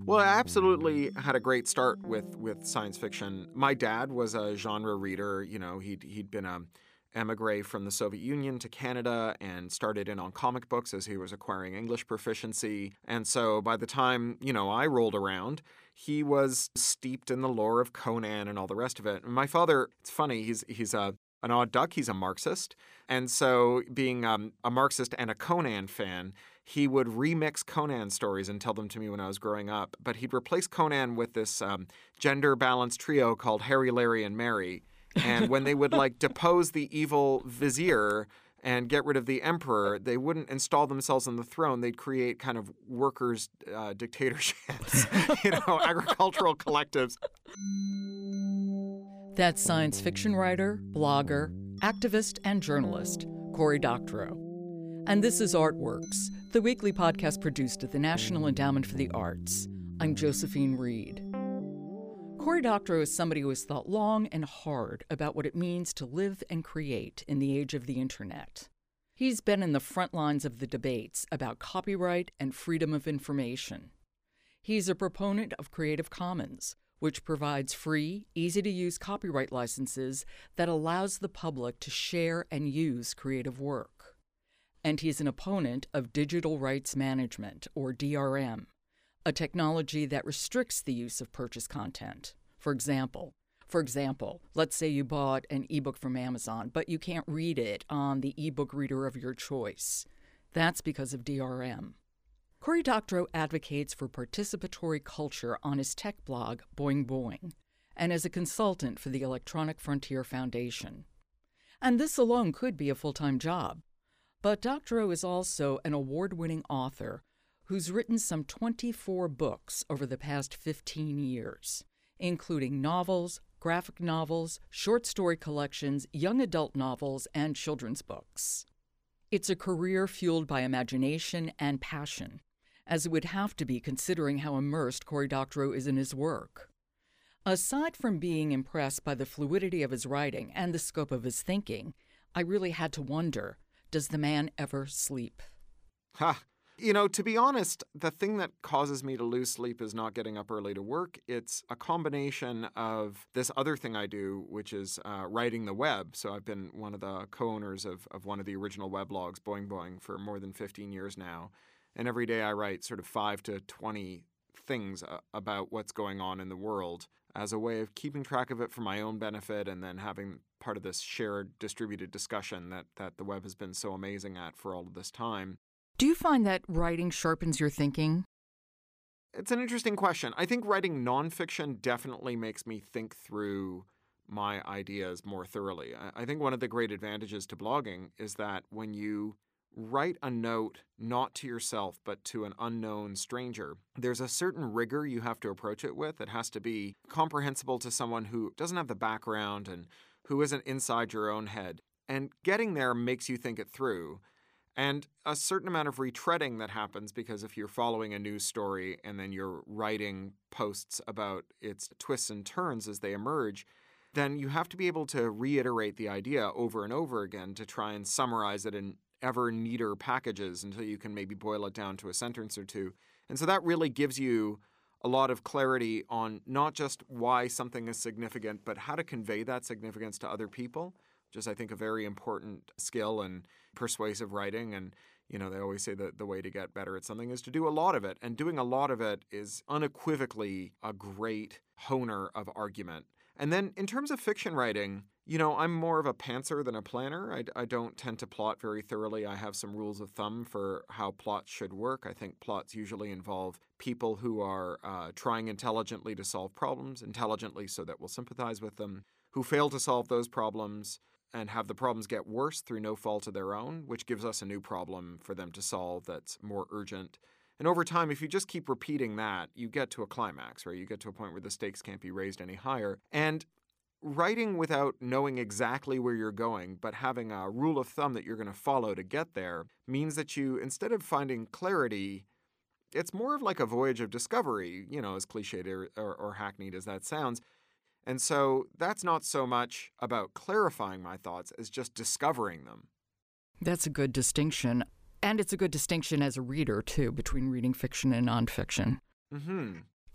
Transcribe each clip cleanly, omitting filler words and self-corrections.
Well, I absolutely had a great start with science fiction. My dad was a genre reader. He'd been a emigre from the Soviet Union to Canada and started in on comic books as he was acquiring English proficiency. And so by the time, I rolled around, he was steeped in the lore of Conan and all the rest of it. And my father, it's funny, he's an odd duck. He's a Marxist. And so being a Marxist and a Conan fan, he would remix Conan stories and tell them to me when I was growing up. But he'd replace Conan with this gender-balanced trio called Harry, Larry, and Mary. And when they would depose the evil vizier and get rid of the emperor, they wouldn't install themselves on the throne. They'd create kind of workers' dictatorships, agricultural collectives. That's science fiction writer, blogger, activist, and journalist Cory Doctorow. And this is Artworks, the weekly podcast produced at the National Endowment for the Arts. I'm Josephine Reed. Cory Doctorow is somebody who has thought long and hard about what it means to live and create in the age of the internet. He's been in the front lines of the debates about copyright and freedom of information. He's a proponent of Creative Commons, which provides free, easy-to-use copyright licenses that allows the public to share and use creative work. And he's an opponent of digital rights management, or DRM, a technology that restricts the use of purchased content. For example, let's say you bought an ebook from Amazon, but you can't read it on the ebook reader of your choice. That's because of DRM. Cory Doctorow advocates for participatory culture on his tech blog, Boing Boing, and as a consultant for the Electronic Frontier Foundation. And this alone could be a full-time job. But Doctorow is also an award-winning author who's written some 24 books over the past 15 years, including novels, graphic novels, short story collections, young adult novels, and children's books. It's a career fueled by imagination and passion, as it would have to be considering how immersed Cory Doctorow is in his work. Aside from being impressed by the fluidity of his writing and the scope of his thinking, I really had to wonder, does the man ever sleep? To be honest, the thing that causes me to lose sleep is not getting up early to work. It's a combination of this other thing I do, which is writing the web. So I've been one of the co-owners of one of the original weblogs, Boing Boing, for more than 15 years now. And every day I write sort of 5 to 20 things about what's going on in the world as a way of keeping track of it for my own benefit and then having part of this shared distributed discussion that the web has been so amazing at for all of this time. Do you find that writing sharpens your thinking? It's an interesting question. I think writing nonfiction definitely makes me think through my ideas more thoroughly. I think one of the great advantages to blogging is that when you write a note not to yourself but to an unknown stranger, there's a certain rigor you have to approach it with. It has to be comprehensible to someone who doesn't have the background and who isn't inside your own head. And getting there makes you think it through. And a certain amount of retreading that happens, because if you're following a news story and then you're writing posts about its twists and turns as they emerge, then you have to be able to reiterate the idea over and over again to try and summarize it in ever neater packages until you can maybe boil it down to a sentence or two. And so that really gives you a lot of clarity on not just why something is significant, but how to convey that significance to other people, which is, I think, a very important skill in persuasive writing. And, they always say that the way to get better at something is to do a lot of it. And doing a lot of it is unequivocally a great honer of argument. And then in terms of fiction writing, I'm more of a pantser than a planner. I don't tend to plot very thoroughly. I have some rules of thumb for how plots should work. I think plots usually involve people who are trying intelligently to solve problems, intelligently so that we'll sympathize with them, who fail to solve those problems and have the problems get worse through no fault of their own, which gives us a new problem for them to solve that's more urgent. And over time, if you just keep repeating that, you get to a climax, right? You get to a point where the stakes can't be raised any higher. And writing without knowing exactly where you're going, but having a rule of thumb that you're going to follow to get there, means that you, instead of finding clarity, it's more of like a voyage of discovery, as cliched or hackneyed as that sounds. And so that's not so much about clarifying my thoughts as just discovering them. That's a good distinction. And it's a good distinction as a reader, too, between reading fiction and nonfiction. Mm-hmm.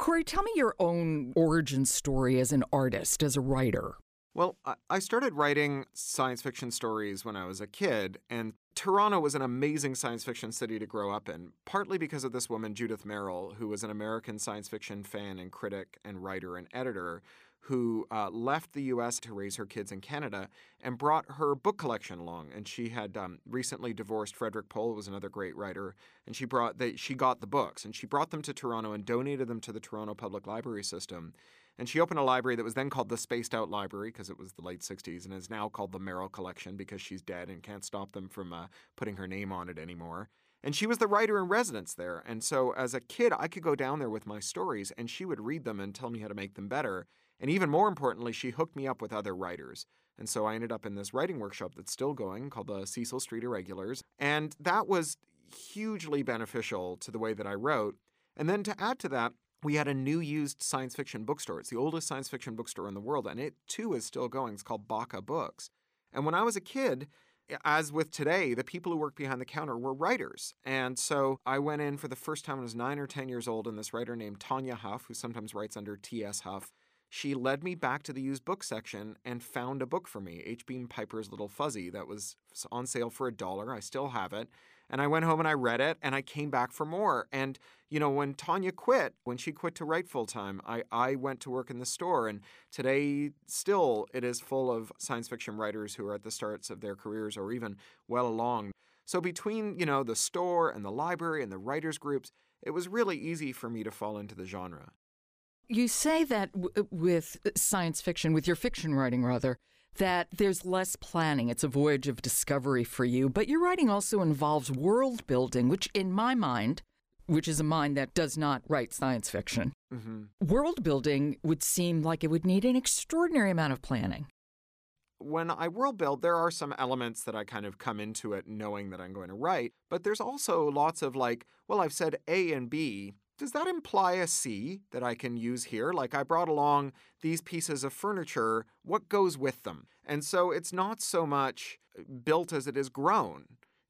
Corey, tell me your own origin story as an artist, as a writer. Well, I started writing science fiction stories when I was a kid, and Toronto was an amazing science fiction city to grow up in, partly because of this woman, Judith Merrill, who was an American science fiction fan and critic and writer and editor who left the U.S. to raise her kids in Canada and brought her book collection along. And she had recently divorced Frederick Pohl, who was another great writer, and she got the books, and she brought them to Toronto and donated them to the Toronto Public Library System. And she opened a library that was then called the Spaced Out Library because it was the late 60s and is now called the Merrill Collection because she's dead and can't stop them from putting her name on it anymore. And she was the writer in residence there. And so as a kid, I could go down there with my stories and she would read them and tell me how to make them better. And even more importantly, she hooked me up with other writers. And so I ended up in this writing workshop that's still going called the Cecil Street Irregulars. And that was hugely beneficial to the way that I wrote. And then to add to that, we had a new used science fiction bookstore. It's the oldest science fiction bookstore in the world, and it too is still going. It's called Baca Books. And when I was a kid, as with today, the people who worked behind the counter were writers. And so I went in for the first time when I was 9 or 10 years old, and this writer named Tanya Huff, who sometimes writes under T.S. Huff, she led me back to the used book section and found a book for me, H. Beam Piper's Little Fuzzy, that was on sale for $1. I still have it. And I went home and I read it and I came back for more. And, when Tanya quit, when she quit to write full time, I went to work in the store. And today, still, it is full of science fiction writers who are at the starts of their careers or even well along. So between, the store and the library and the writers groups, it was really easy for me to fall into the genre. You say that with science fiction, with your fiction writing rather, that there's less planning. It's a voyage of discovery for you. But your writing also involves world building, which in my mind, which is a mind that does not write science fiction, world building would seem like it would need an extraordinary amount of planning. When I world build, there are some elements that I kind of come into it knowing that I'm going to write. But there's also lots of I've said A and B. Does that imply a C that I can use here? Like I brought along these pieces of furniture, what goes with them? And so it's not so much built as it is grown,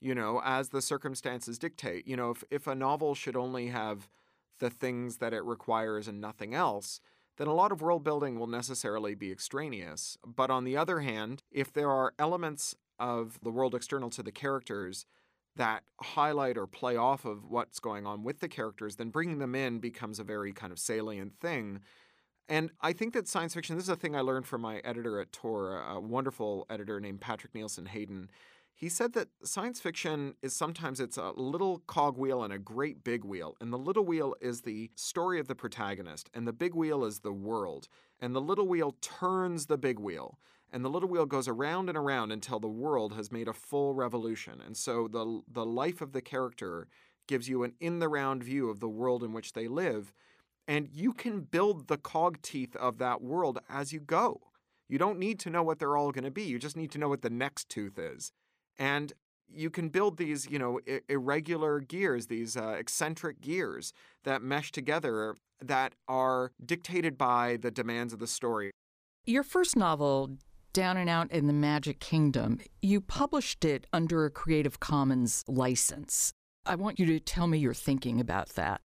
as the circumstances dictate. If a novel should only have the things that it requires and nothing else, then a lot of world building will necessarily be extraneous. But on the other hand, if there are elements of the world external to the characters that highlight or play off of what's going on with the characters, then bringing them in becomes a very kind of salient thing. And I think that science fiction, this is a thing I learned from my editor at Tor, a wonderful editor named Patrick Nielsen Hayden. He said that science fiction is sometimes it's a little cogwheel and a great big wheel. And the little wheel is the story of the protagonist, and the big wheel is the world. And the little wheel turns the big wheel. And the little wheel goes around and around until the world has made a full revolution. And so the life of the character gives you an in-the-round view of the world in which they live. And you can build the cog teeth of that world as you go. You don't need to know what they're all going to be. You just need to know what the next tooth is. And you can build these, irregular gears, these eccentric gears that mesh together that are dictated by the demands of the story. Your first novel, Down and Out in the Magic Kingdom, you published it under a Creative Commons license. I want you to tell me your thinking about that.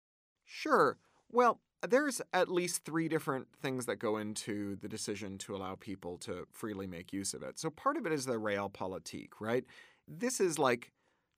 Sure. Well, there's at least 3 different things that go into the decision to allow people to freely make use of it. So part of it is the realpolitik, right? This is like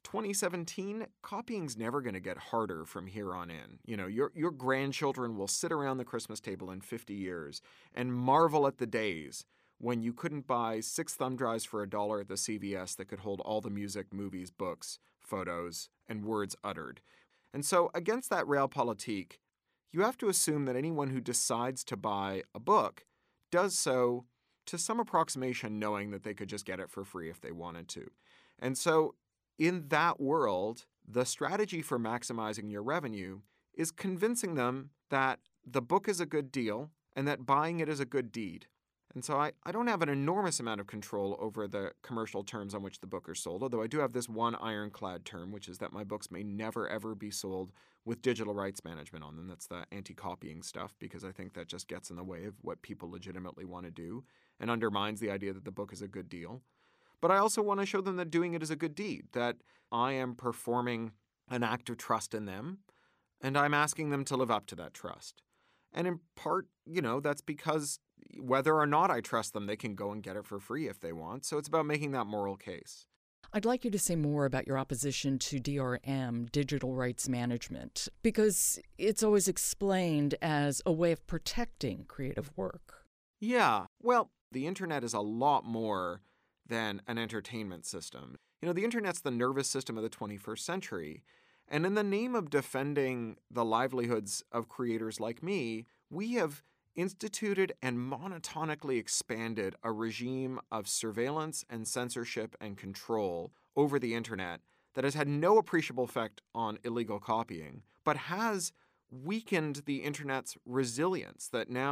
2017, copying's never going to get harder from here on in. Your grandchildren will sit around the Christmas table in 50 years and marvel at the days when you couldn't buy 6 thumb drives for $1 at the CVS that could hold all the music, movies, books, photos, and words uttered. And so against that realpolitik, you have to assume that anyone who decides to buy a book does so to some approximation knowing that they could just get it for free if they wanted to. And so in that world, the strategy for maximizing your revenue is convincing them that the book is a good deal and that buying it is a good deed. And so I don't have an enormous amount of control over the commercial terms on which the book are sold, although I do have this one ironclad term, which is that my books may never, ever be sold with digital rights management on them. That's the anti-copying stuff, because I think that just gets in the way of what people legitimately want to do and undermines the idea that the book is a good deal. But I also want to show them that doing it is a good deed, that I am performing an act of trust in them, And I'm asking them to live up to that trust. And in part, that's because whether or not I trust them, they can go and get it for free if they want. So it's about making that moral case. I'd like you to say more about your opposition to DRM, digital rights management, because it's always explained as a way of protecting creative work. Yeah, well, the internet is a lot more than an entertainment system. The internet's the nervous system of the 21st century. And in the name of defending the livelihoods of creators like me, we have instituted and monotonically expanded a regime of surveillance and censorship and control over the internet that has had no appreciable effect on illegal copying, but has weakened the internet's resilience. That now,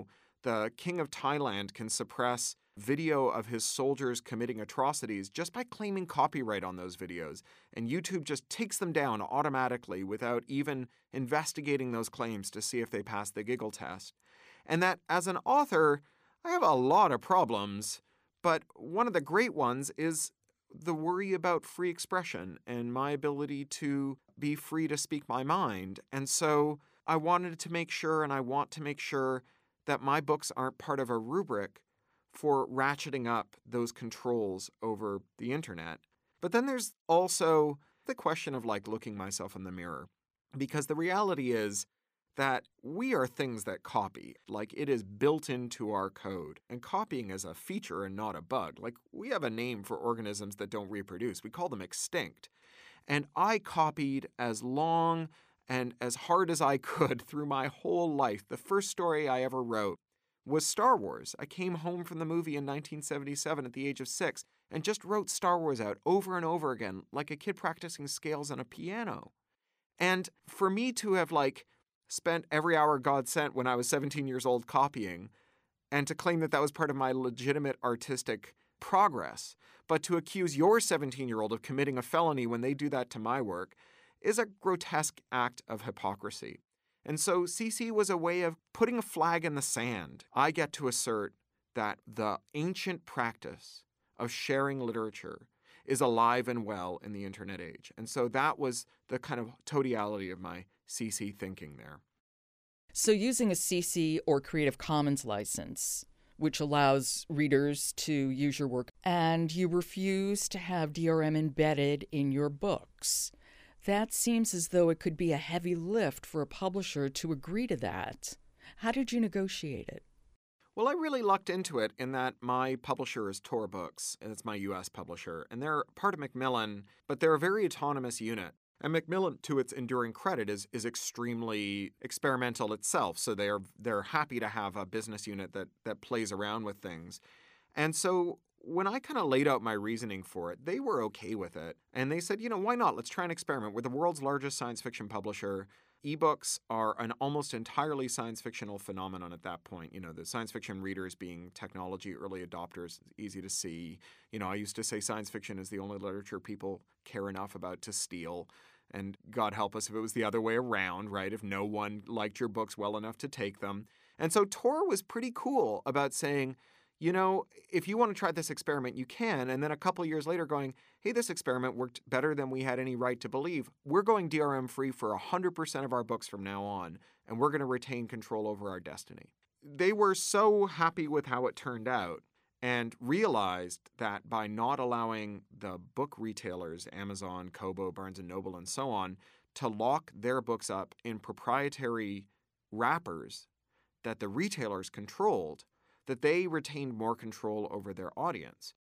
the king of Thailand can suppress video of his soldiers committing atrocities just by claiming copyright on those videos. And YouTube just takes them down automatically without even investigating those claims to see if they pass the giggle test. And that as an author, I have a lot of problems, but one of the great ones is the worry about free expression and my ability to be free to speak my mind. And so I wanted to make sure, and I want to make sure, that my books aren't part of a rubric for ratcheting up those controls over the internet. But then there's also the question of looking myself in the mirror, because the reality is that we are things that copy. It is built into our code. And copying is a feature and not a bug. We have a name for organisms that don't reproduce. We call them extinct. And I copied as long and as hard as I could through my whole life. The first story I ever wrote was Star Wars. I came home from the movie in 1977 at the age of 6 and just wrote Star Wars out over and over again, like a kid practicing scales on a piano. And for me to have spent every hour God sent when I was 17 years old copying, and to claim that that was part of my legitimate artistic progress, but to accuse your 17-year-old of committing a felony when they do that to my work is a grotesque act of hypocrisy. And so CC was a way of putting a flag in the sand. I get to assert that the ancient practice of sharing literature is alive and well in the internet age. And so that was the kind of totality of my CC thinking there. So using a CC or Creative Commons license, which allows readers to use your work, and you refuse to have DRM embedded in your books, that seems as though it could be a heavy lift for a publisher to agree to that. How did you negotiate it? Well, I really lucked into it in that my publisher is Tor Books, and it's my U.S. publisher, and they're part of Macmillan, but they're a very autonomous unit. And Macmillan, to its enduring credit, is extremely experimental itself, so they're happy to have a business unit that plays around with things. And so when I kind of laid out my reasoning for it, they were okay with it. And they said, why not? Let's try an experiment. We're the world's largest science fiction publisher. Ebooks are an almost entirely science fictional phenomenon at that point. The science fiction readers being technology early adopters, easy to see. I used to say science fiction is the only literature people care enough about to steal. And God help us if it was the other way around, right? If no one liked your books well enough to take them. And so Tor was pretty cool about saying, if you want to try this experiment, you can. And then a couple years later going, hey, this experiment worked better than we had any right to believe. We're going DRM free for 100% of our books from now on, and we're going to retain control over our destiny. They were so happy with how it turned out and realized that by not allowing the book retailers, Amazon, Kobo, Barnes & Noble, and so on, to lock their books up in proprietary wrappers that the retailers controlled, that they retained more control over their audience.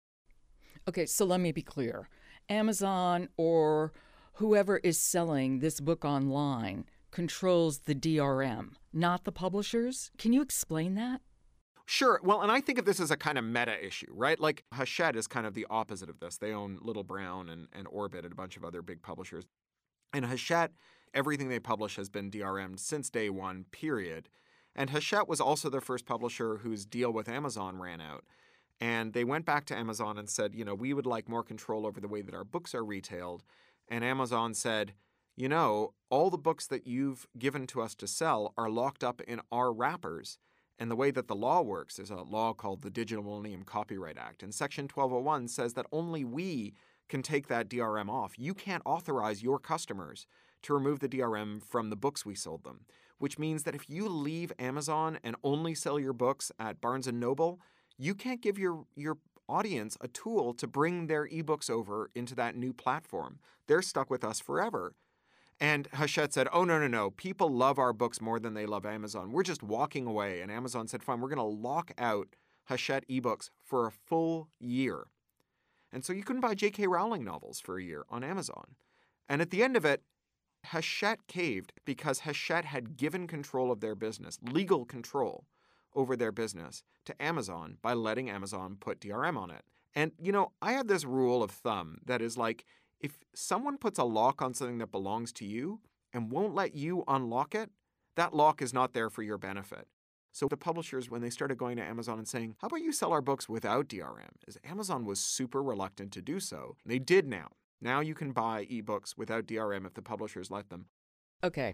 Okay, so let me be clear. Amazon or whoever is selling this book online controls the DRM, not the publishers? Can you explain that? Sure. Well, and I think of this as a kind of meta issue, right? Hachette is kind of the opposite of this. They own Little Brown and Orbit and a bunch of other big publishers. And Hachette, everything they publish has been DRM'd since day one, period. And Hachette was also the first publisher whose deal with Amazon ran out. And they went back to Amazon and said, we would like more control over the way that our books are retailed. And Amazon said, all the books that you've given to us to sell are locked up in our wrappers. And the way that the law works is a law called the Digital Millennium Copyright Act. And Section 1201 says that only we can take that DRM off. You can't authorize your customers to remove the DRM from the books we sold them, which means that if you leave Amazon and only sell your books at Barnes & Noble, you can't give your audience a tool to bring their ebooks over into that new platform. They're stuck with us forever. And Hachette said, oh, no. People love our books more than they love Amazon. We're just walking away. And Amazon said, fine, we're going to lock out Hachette ebooks for a full year. And so you couldn't buy J.K. Rowling novels for a year on Amazon. And at the end of it, Hachette caved because Hachette had given control of their business, legal control over their business, to Amazon by letting Amazon put DRM on it. And, I had this rule of thumb that is like, if someone puts a lock on something that belongs to you and won't let you unlock it, that lock is not there for your benefit. So the publishers, when they started going to Amazon and saying, how about you sell our books without DRM? Amazon was super reluctant to do so. They did now. Now you can buy ebooks without DRM if the publishers let them. Okay.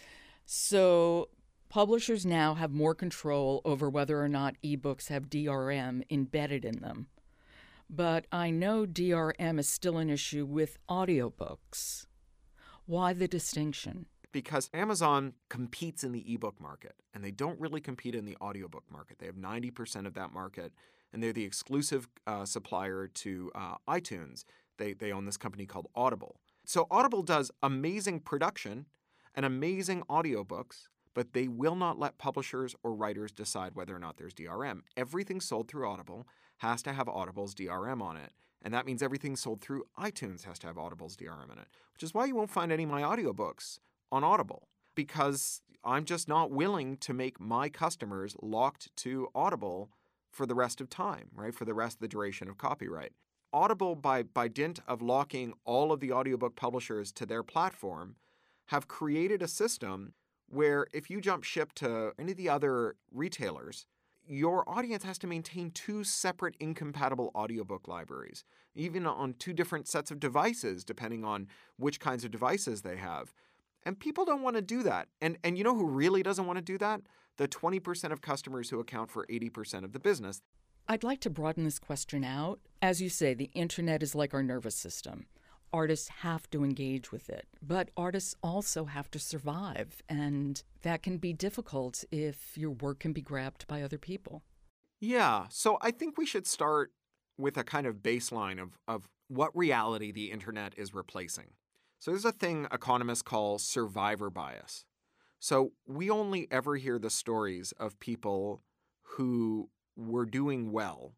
So publishers now have more control over whether or not ebooks have DRM embedded in them. But I know DRM is still an issue with audiobooks. Why the distinction? Because Amazon competes in the ebook market, and they don't really compete in the audiobook market. They have 90% of that market, and they're the exclusive supplier to iTunes. They own this company called Audible. So Audible does amazing production and amazing audiobooks, but they will not let publishers or writers decide whether or not there's DRM. Everything sold through Audible has to have Audible's DRM on it. And that means everything sold through iTunes has to have Audible's DRM in it, which is why you won't find any of my audiobooks on Audible, because I'm just not willing to make my customers locked to Audible for the rest of time, right? For the rest of the duration of copyright. Audible, by dint of locking all of the audiobook publishers to their platform, have created a system where if you jump ship to any of the other retailers, your audience has to maintain two separate incompatible audiobook libraries, even on two different sets of devices, depending on which kinds of devices they have. And people don't want to do that. And you know who really doesn't want to do that? The 20% of customers who account for 80% of the business. I'd like to broaden this question out. As you say, the internet is like our nervous system. Artists have to engage with it, but artists also have to survive, and that can be difficult if your work can be grabbed by other people. Yeah, so I think we should start with a kind of baseline of what reality the internet is replacing. So there's a thing economists call survivor bias. So we only ever hear the stories of people who were doing well,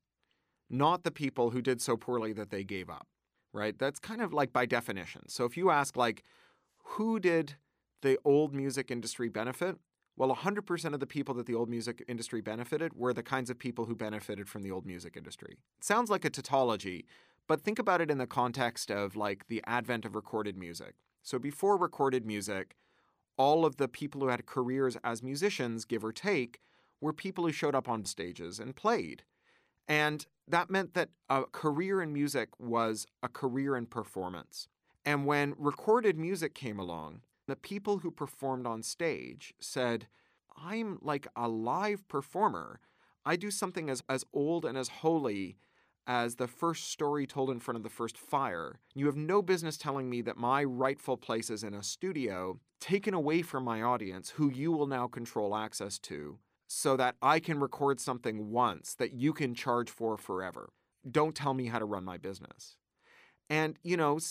not the people who did so poorly that they gave up, right? That's kind of like by definition. So if you ask, like, who did the old music industry benefit? Well, 100% of the people that the old music industry benefited were the kinds of people who benefited from the old music industry. It sounds like a tautology, but think about it in the context of, like, the advent of recorded music. So before recorded music, all of the people who had careers as musicians, give or take, were people who showed up on stages and played. And that meant that a career in music was a career in performance. And when recorded music came along, the people who performed on stage said, I'm like a live performer. I do something as old and as holy as the first story told in front of the first fire. You have no business telling me that my rightful place is in a studio, taken away from my audience, who you will now control access to, so that I can record something once that you can charge for forever. Don't tell me how to run my business. And,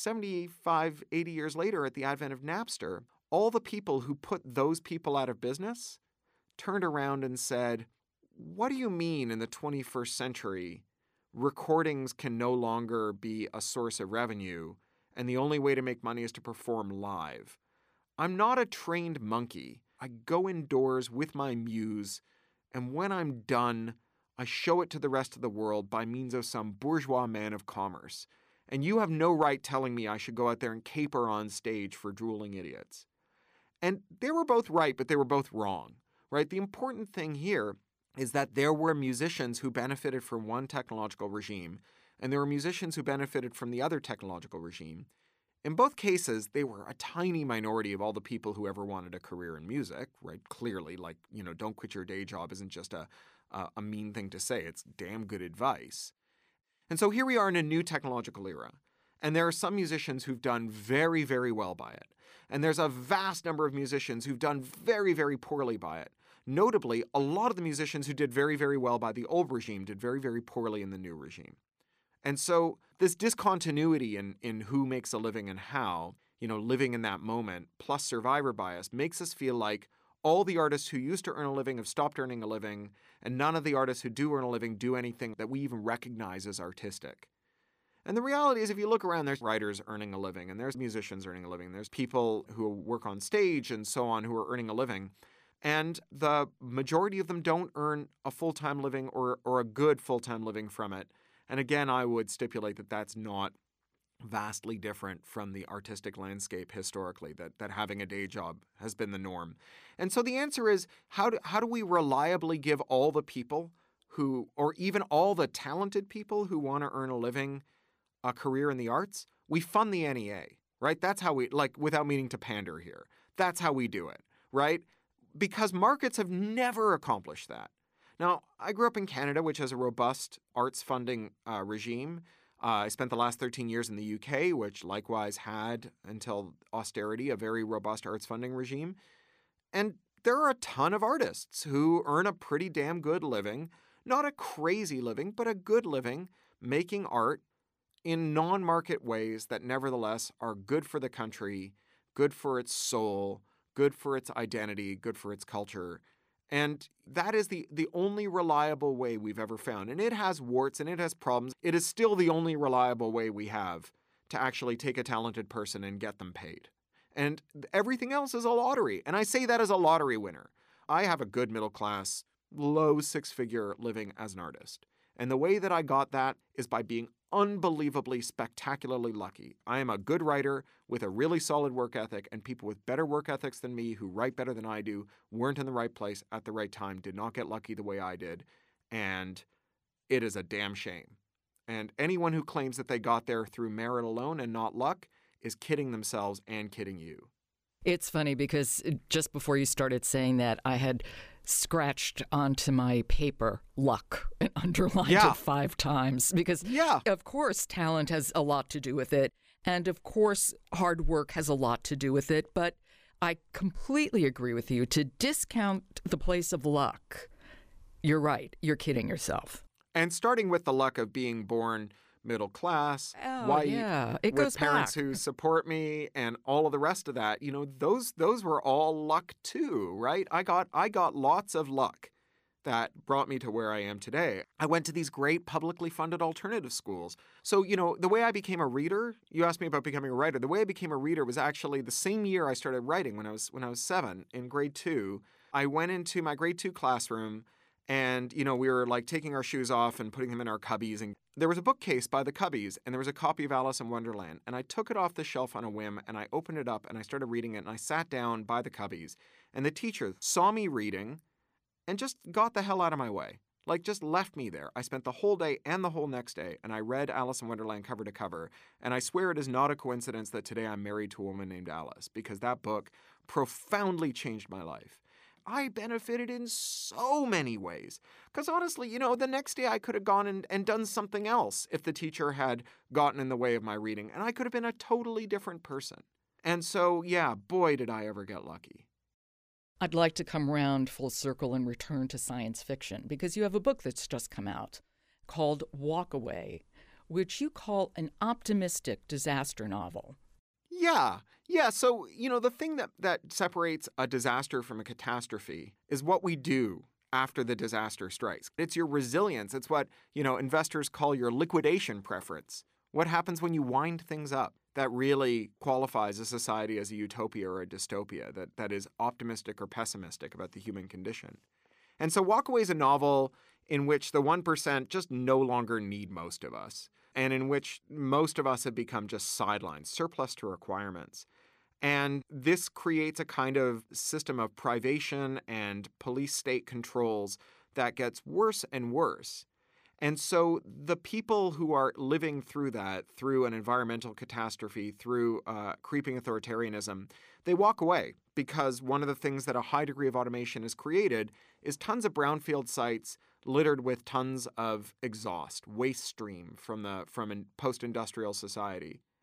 75, 80 years later at the advent of Napster, all the people who put those people out of business turned around and said, what do you mean in the 21st century recordings can no longer be a source of revenue and the only way to make money is to perform live? I'm not a trained monkey. I go indoors with my muse, and when I'm done, I show it to the rest of the world by means of some bourgeois man of commerce. And you have no right telling me I should go out there and caper on stage for drooling idiots. And they were both right, but they were both wrong, right? The important thing here is that there were musicians who benefited from one technological regime, and there were musicians who benefited from the other technological regime. In both cases, they were a tiny minority of all the people who ever wanted a career in music, right? Clearly, like, don't quit your day job isn't just a mean thing to say. It's damn good advice. And so here we are in a new technological era. And there are some musicians who've done very, very well by it. And there's a vast number of musicians who've done very, very poorly by it. Notably, a lot of the musicians who did very, very well by the old regime did very, very poorly in the new regime. And so this discontinuity in who makes a living and how, living in that moment, plus survivor bias, makes us feel like all the artists who used to earn a living have stopped earning a living, and none of the artists who do earn a living do anything that we even recognize as artistic. And the reality is, if you look around, there's writers earning a living, and there's musicians earning a living, there's people who work on stage and so on who are earning a living. And the majority of them don't earn a full-time living or a good full-time living from it. And again, I would stipulate that that's not vastly different from the artistic landscape historically, that having a day job has been the norm. And so the answer is, how do we reliably give all the people who, or even all the talented people who want to earn a living, a career in the arts? We fund the NEA, right? That's how we, without meaning to pander here, that's how we do it, right? Because markets have never accomplished that. Now, I grew up in Canada, which has a robust arts funding regime. I spent the last 13 years in the UK, which likewise had, until austerity, a very robust arts funding regime. And there are a ton of artists who earn a pretty damn good living, not a crazy living, but a good living, making art in non-market ways that nevertheless are good for the country, good for its soul, good for its identity, good for its culture. And that is the only reliable way we've ever found. And it has warts and it has problems. It is still the only reliable way we have to actually take a talented person and get them paid. And everything else is a lottery. And I say that as a lottery winner. I have a good middle class, low six-figure living as an artist. And the way that I got that is by being unbelievably, spectacularly lucky. I am a good writer with a really solid work ethic, and people with better work ethics than me who write better than I do weren't in the right place at the right time, did not get lucky the way I did, and it is a damn shame. And anyone who claims that they got there through merit alone and not luck is kidding themselves and kidding you. It's funny because just before you started saying that, I had scratched onto my paper luck and underlined it 5 times because, of course, talent has a lot to do with it. And of course, hard work has a lot to do with it. But I completely agree with you. To discount the place of luck, you're right. You're kidding yourself. And starting with the luck of being born middle class, white, it with goes parents back. who support me and all of the rest of that, those were all luck too, right? I got lots of luck that brought me to where I am today. I went to these great publicly funded alternative schools. So, the way I became a reader, you asked me about becoming a writer. The way I became a reader was actually the same year I started writing when I was 7 in grade 2. I went into my grade 2 classroom and, we were taking our shoes off and putting them in our cubbies. And there was a bookcase by the cubbies and there was a copy of Alice in Wonderland. And I took it off the shelf on a whim and I opened it up and I started reading it and I sat down by the cubbies. And the teacher saw me reading and just got the hell out of my way. Just left me there. I spent the whole day and the whole next day and I read Alice in Wonderland cover to cover. And I swear it is not a coincidence that today I'm married to a woman named Alice because that book profoundly changed my life. I benefited in so many ways. Because honestly, the next day I could have gone and done something else if the teacher had gotten in the way of my reading, and I could have been a totally different person. And so, boy, did I ever get lucky. I'd like to come round full circle and return to science fiction, because you have a book that's just come out called Walk Away, which you call an optimistic disaster novel. Yeah. So, the thing that separates a disaster from a catastrophe is what we do after the disaster strikes. It's your resilience. It's what, investors call your liquidation preference. What happens when you wind things up that really qualifies a society as a utopia or a dystopia that is optimistic or pessimistic about the human condition. And so Walk Away is a novel in which the 1% just no longer need most of us, and in which most of us have become just sidelines, surplus to requirements. And this creates a kind of system of privation and police state controls that gets worse and worse. And so the people who are living through that, through an environmental catastrophe, through creeping authoritarianism, they walk away because one of the things that a high degree of automation has created is tons of brownfield sites littered with tons of exhaust, waste stream from a post-industrial society.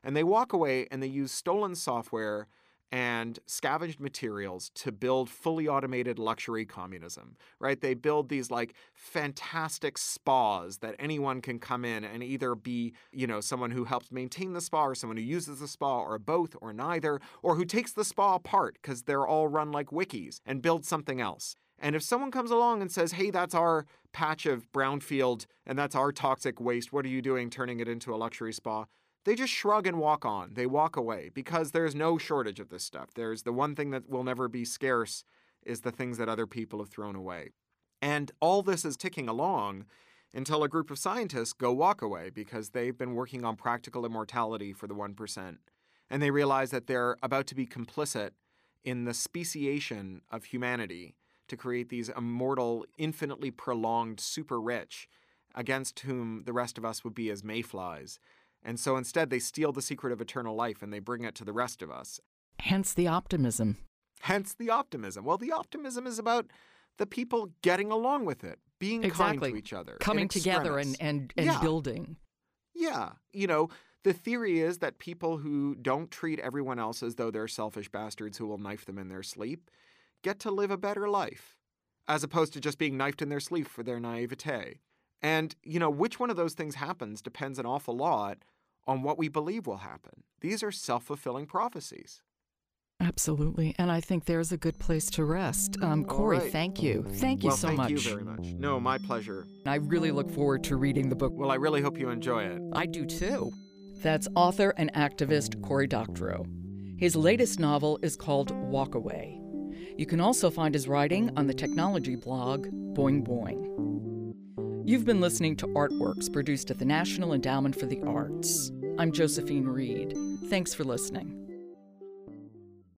And they walk away and they use stolen software and scavenged materials to build fully automated luxury communism, right? They build these like fantastic spas that anyone can come in and either be, someone who helps maintain the spa or someone who uses the spa or both or neither, or who takes the spa apart because they're all run like wikis and build something else. And if someone comes along and says, hey, that's our patch of brownfield and that's our toxic waste, what are you doing turning it into a luxury spa? They just shrug and walk on. They walk away because there's no shortage of this stuff. There's the one thing that will never be scarce is the things that other people have thrown away. And all this is ticking along until a group of scientists go walk away because they've been working on practical immortality for the 1%. And they realize that they're about to be complicit in the speciation of humanity to create these immortal, infinitely prolonged super rich against whom the rest of us would be as mayflies. And so instead, they steal the secret of eternal life and they bring it to the rest of us. Hence the optimism. Hence the optimism. Well, the optimism is about the people getting along with it, being kind to each other. Coming together and building. Yeah. The theory is that people who don't treat everyone else as though they're selfish bastards who will knife them in their sleep get to live a better life, as opposed to just being knifed in their sleep for their naivete. And, which one of those things happens depends an awful lot on what we believe will happen. These are self-fulfilling prophecies. Absolutely. And I think there's a good place to rest. Corey, right. Thank you. Thank you so much. Thank you very much. No, my pleasure. I really look forward to reading the book. Well, I really hope you enjoy it. I do too. That's author and activist Cory Doctorow. His latest novel is called Walk Away. You can also find his writing on the technology blog Boing Boing. You've been listening to Artworks, produced at the National Endowment for the Arts. I'm Josephine Reed. Thanks for listening.